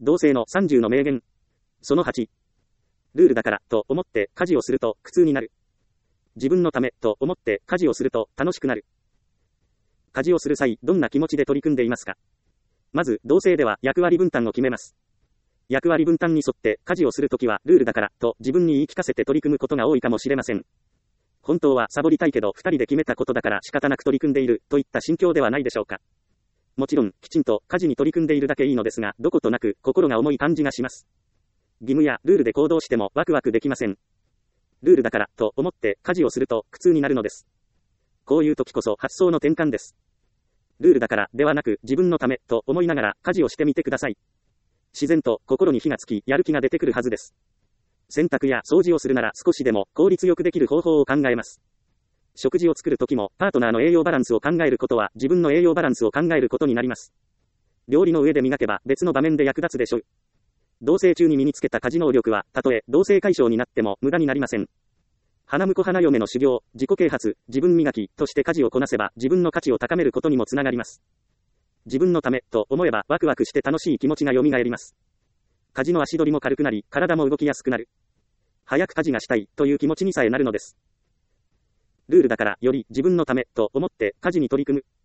同性の30の名言。その8。ルールだからと思って家事をすると苦痛になる。自分のためと思って家事をすると楽しくなる。家事をする際、どんな気持ちで取り組んでいますか？まず、同性では役割分担を決めます。役割分担に沿って家事をするときはルールだからと自分に言い聞かせて取り組むことが多いかもしれません。本当はサボりたいけど2人で決めたことだから仕方なく取り組んでいるといった心境ではないでしょうか。もちろん、きちんと家事に取り組んでいるだけいいのですが、どことなく心が重い感じがします。義務やルールで行動してもワクワクできません。ルールだからと思って家事をすると苦痛になるのです。こういう時こそ発想の転換です。ルールだからではなく自分のためと思いながら家事をしてみてください。自然と心に火がつき、やる気が出てくるはずです。洗濯や掃除をするなら少しでも効率よくできる方法を考えます。食事を作るときもパートナーの栄養バランスを考えることは自分の栄養バランスを考えることになります。料理の上で磨けば別の場面で役立つでしょう。同棲中に身につけた家事能力はたとえ同棲解消になっても無駄になりません。花婿花嫁の修行、自己啓発、自分磨きとして家事をこなせば自分の価値を高めることにもつながります。自分のためと思えばワクワクして楽しい気持ちが蘇ります。家事の足取りも軽くなり、体も動きやすくなる。早く家事がしたいという気持ちにさえなるのです。ルールだからより自分のためと思って家事に取り組む。